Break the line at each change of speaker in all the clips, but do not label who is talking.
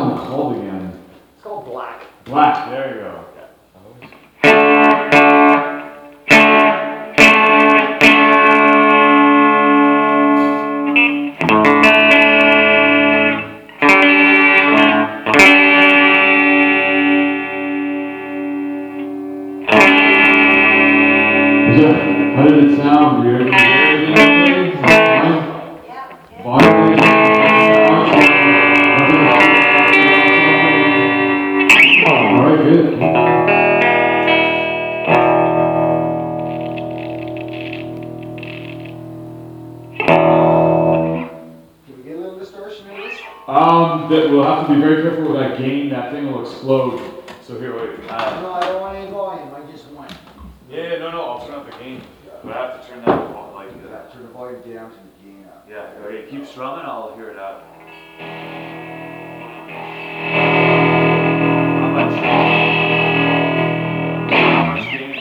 song called again?
It's called Black.
Black, there you go. How did it sound? Were you able to hear everything okay? Is that fine?
Yeah.
Volume? Alright, good.
Can we get a little distortion in this?
We'll have to be very careful with that gain. That thing will explode. So here, wait.
No, I don't want any volume, I just want.
Yeah, no, I'll turn up the gain. But I have to turn that off like that.
Turn the volume down to the gain up.
Yeah, okay, keep strumming, I'll hear it out. How much gain?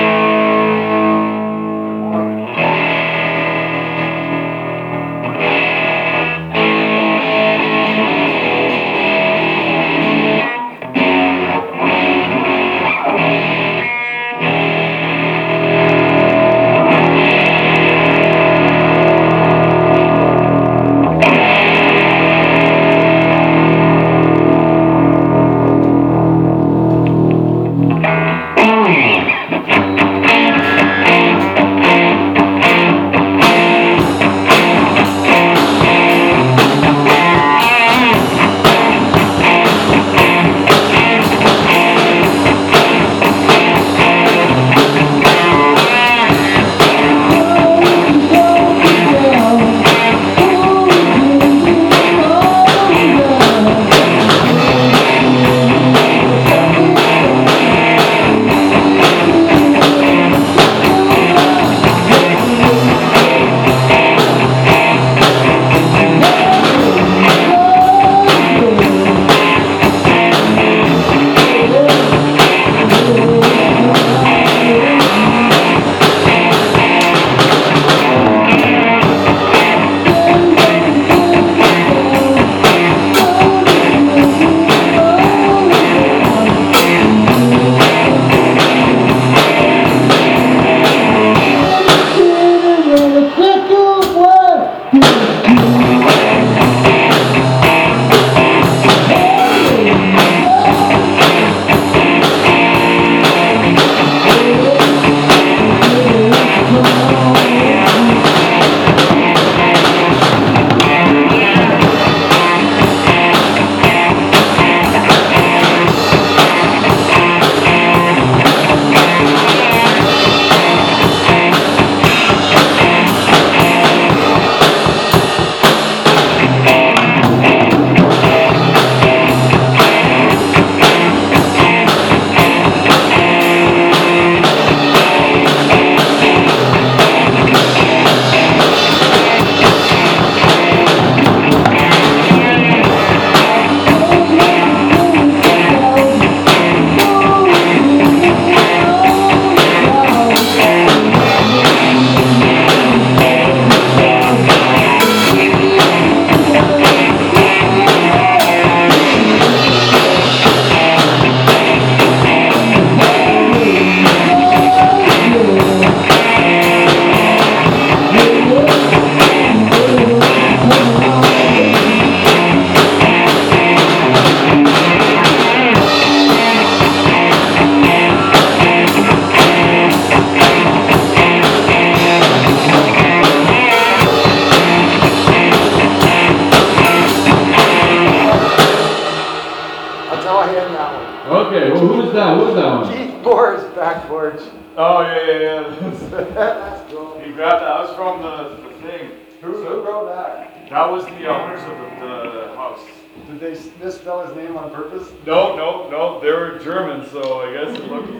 Okay, well, who was that? What was that one?
Keith Moore's back porch.
Oh, yeah.
That's cool.
He grabbed that. That was from the thing.
Who wrote that?
That was the owners of the house.
Did they misspell his name on purpose?
No. They were German, so I guess it looked,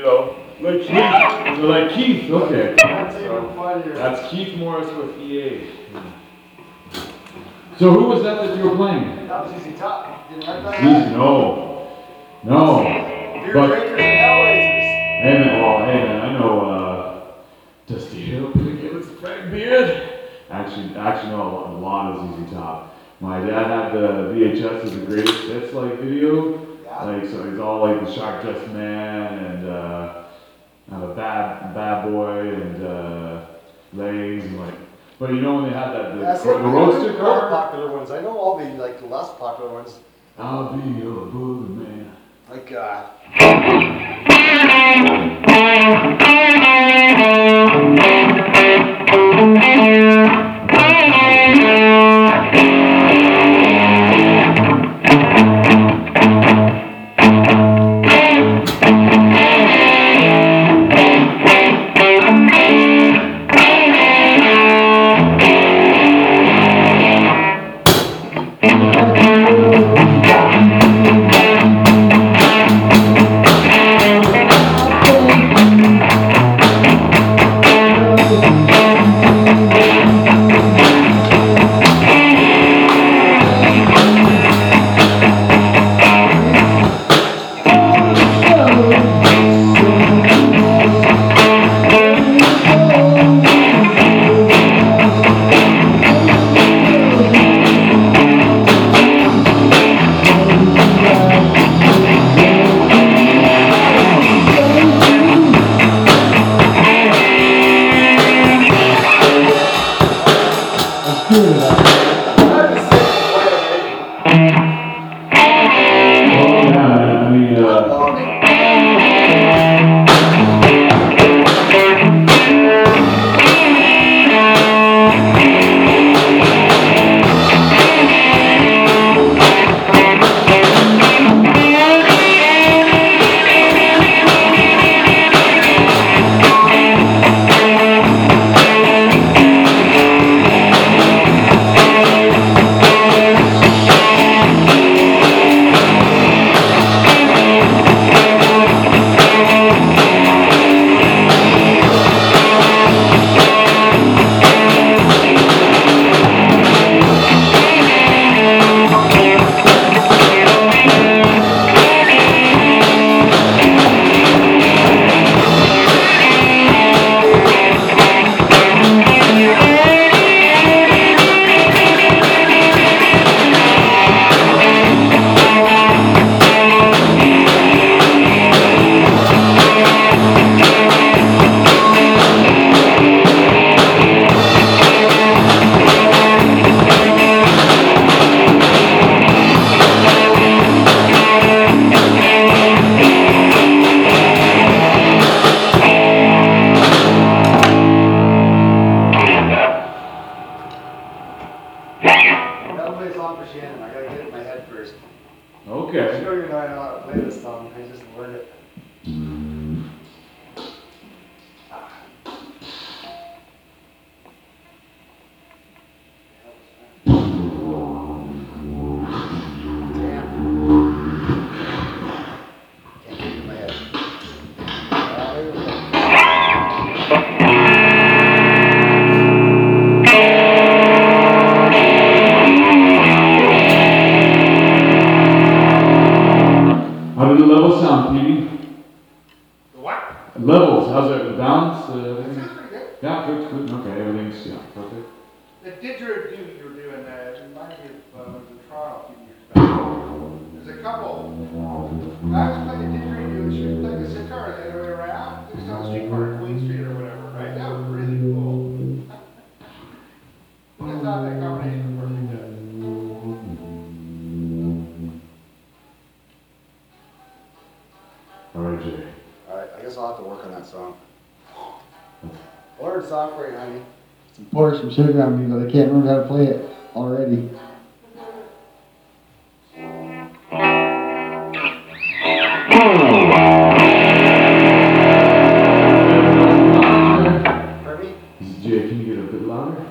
like Keith. So like Keith, okay.
That's even funnier.
That's Keith Morris with EA. So who was that you were playing?
That was Easy Top. Didn't like that?
No.
Beer drinkers and hellraisers.
Hey man, I know Dusty Hill, Pig Gibbons, Frank Beard. Actually, no, a lot of ZZ Top. My dad had the VHS of the greatest hits like video.
Yeah.
Like, so he's all like the Shark Dressed Man and bad boy and legs and like. But you know when they had that
That's
the
it.
roadster
All the
car.
popular ones. I know all the like the less popular ones.
I'll be your boogeyman.
Like
Okay.
I know you know how to play this song. I just learned it.
How did the levels sound, Petey?
The what?
Levels, how's it? The balance?
It
Everything?
sounds pretty good.
Yeah, good. Okay, everything's perfect.
The didgeridoo you were doing, it reminded me of the Toronto a few years back. There's a couple, I was playing a didgeridoo and she was playing the sitar the other way around. It was on the street corner, Queen Street or whatever, right? That was really cool. I thought that combination was perfect.
All right, Jay.
Alright, I guess I'll have to work on that song. Learn song for you, honey. Some chords from Sugargram me, but I can't remember how to play it already. Pardon me?
Jay, can you get a bit louder?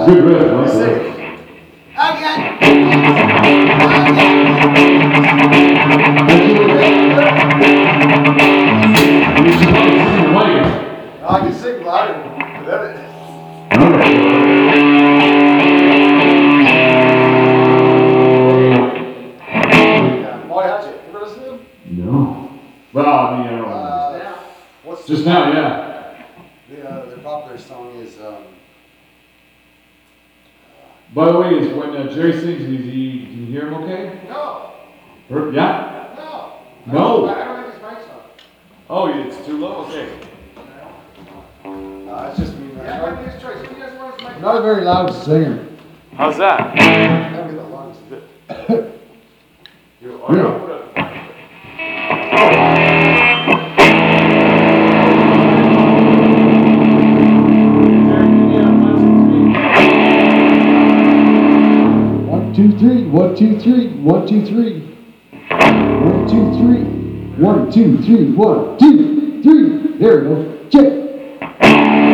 good riff, I like
Sing
that.
it.
You should probably sing the mic.
I can sing louder without it.
Okay.
Boy, how'd you ever listen to him?
No. Well, I mean, I don't know.
What's
Just now, yeah.
Their popular song is
By the way, is when Jerry sings, can you hear him okay?
No.
Yeah?
No.
No.
I don't think his mic's on.
Oh, it's too low? Okay.
It's just me. Yeah, but his choice. Who doesn't want his mic?
Not a very loud singer.
How's that?
That'd be the lungs.
One, two, three. One, two, three. One, two, three. One, two, three. One, two, three. One, two, three. There we go. Check.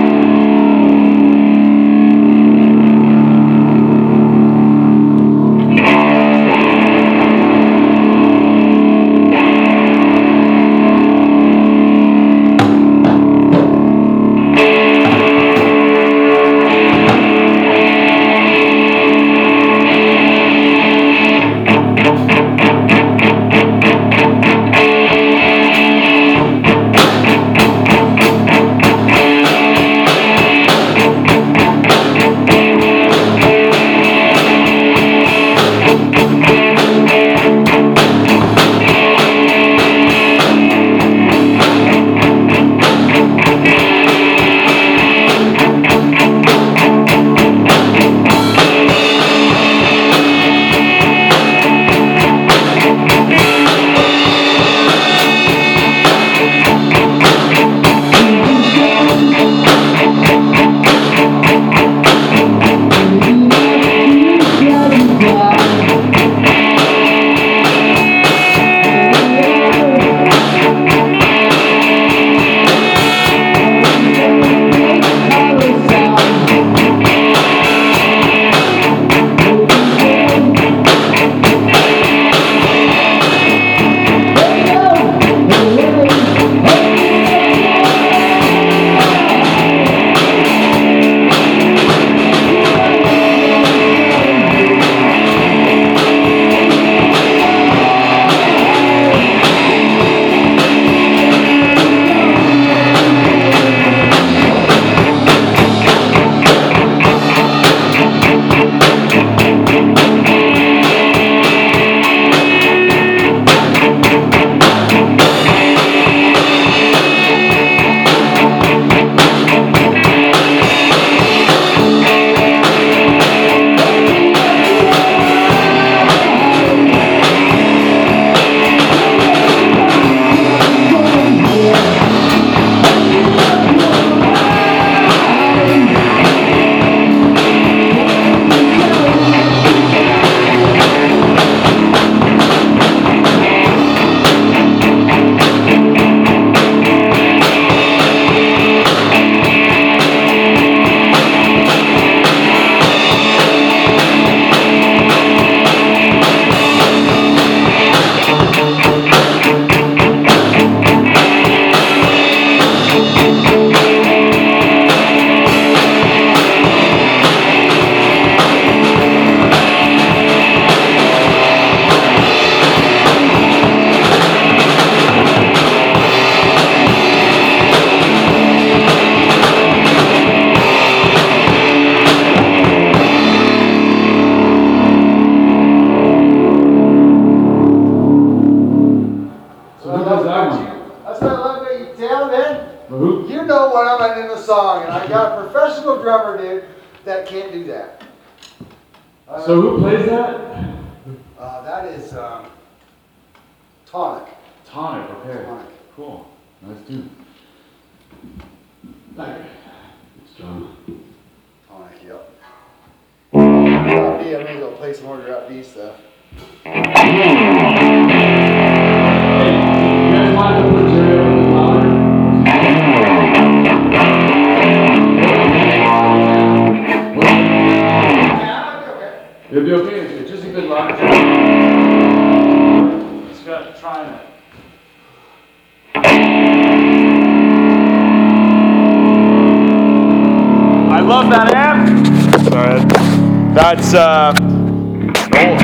drummer, dude, that can't do that.
So who plays that?
That is Tonic.
Tonic, okay.
Tonic.
Cool. Nice dude. Thank you. It's John.
Tonic, yep. I may go play some more drop D stuff.
Hey, you guys mind if I put Jerry up a bit louder? What? be okay. It's just a good line. Just got trying it. I love that amp. Sorry. That's